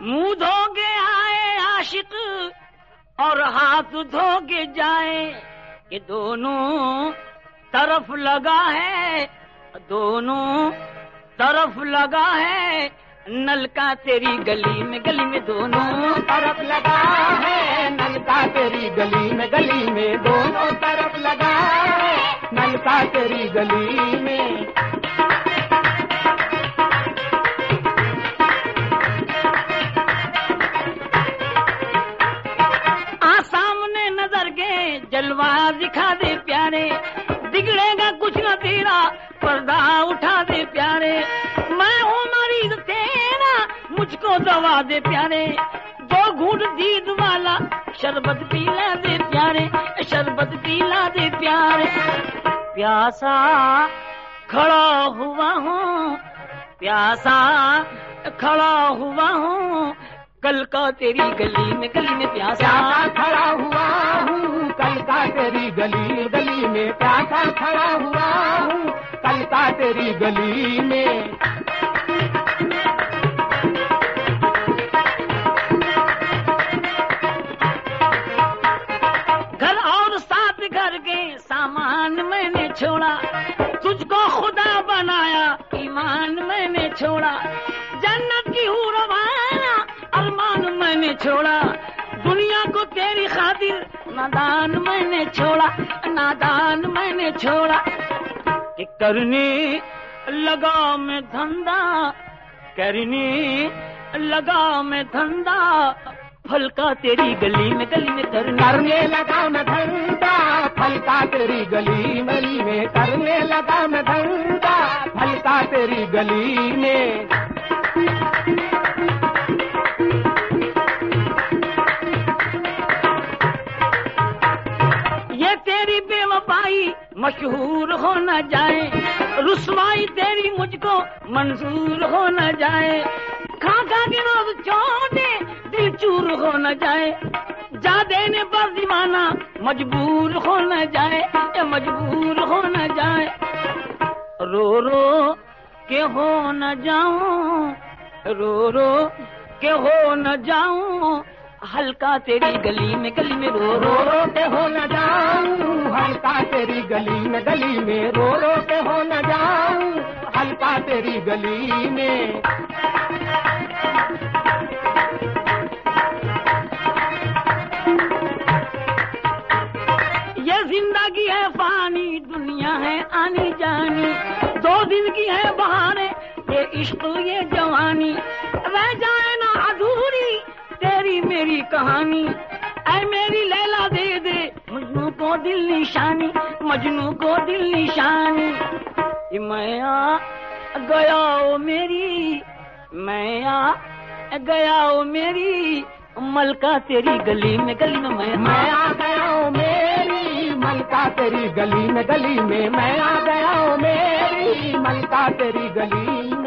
मुंह धोगे आए आशिक और हाथ धोगे जाए, कि दोनों तरफ लगा है, दोनों तरफ लगा है नलका तेरी गली में दोनों तरफ लगा है नलका तेरी गली में दोनों तरफ लगा है नलका तेरी गली में। सामने नजर के जलवा दिखा दे प्यारे, बिगड़ेगा कुछ न तेरा पर्दा उठा दे प्यारे। मैं हूँ मरीज तेरा मुझको दवा दे प्यारे, दो घूंट दीद वाला शरबत पीला दे प्यारे, शरबत पीला दे प्यारे। प्यासा खड़ा हुआ हूँ, प्यासा खड़ा हुआ हूँ, कल का तेरी गली में प्यासा खड़ा हुआ हूँ, कल का तेरी गली में प्यासा खड़ा हुआ हूँ, कल का तेरी गली में। घर और साथ घर के सामान मैंने छोड़ा, तुझको खुदा बनाया ईमान मैंने छोड़ा, जन्नत की हूर वाला अरमान मैंने छोड़ा, दुनिया को तेरी खातिर नादान मैंने छोड़ा, नादान मैंने छोड़ा। कि करने लगा मैं धंधा, करने लगा मैं धंधा, फल का तेरी गली में करने लगा मैं धंधा, फल का तेरी गली में करने लगा मैं धंधा, फल का तेरी गली में। ये तेरी बेवफाई मशहूर हो न जाए, रुसवाई तेरी मुझको मंजूर हो न जाए, खा के रोज छोटे दिल चूर हो न जाए, जा देने पर दीवाना मजबूर हो न जाए, मजबूर हो न जाए। रो रो के हो न जाऊं, रो रो के हो न जाऊं, हल्का तेरी गली में रो रो के हो न जाऊं, हल्का तेरी गली में रो रो के हो न जाऊं, हल्का तेरी गली में। ये जिंदगी है फानी, दुनिया है आनी जानी, दो दिन की है बहाने, ये इश्क ये जवानी, रह जाए ना अधूरी तेरी मेरी कहानी। ऐ मेरी लैला दे दे मजनू को दिल निशानी, मजनू को दिल निशानी। मैं आ गया ओ मेरी, मैं आ गया ओ मेरी, मलका तेरी गली में मैं आ गया ओ मेरी, मलका तेरी गली में मैं आ गया ओ मेरी, मलका तेरी गली में।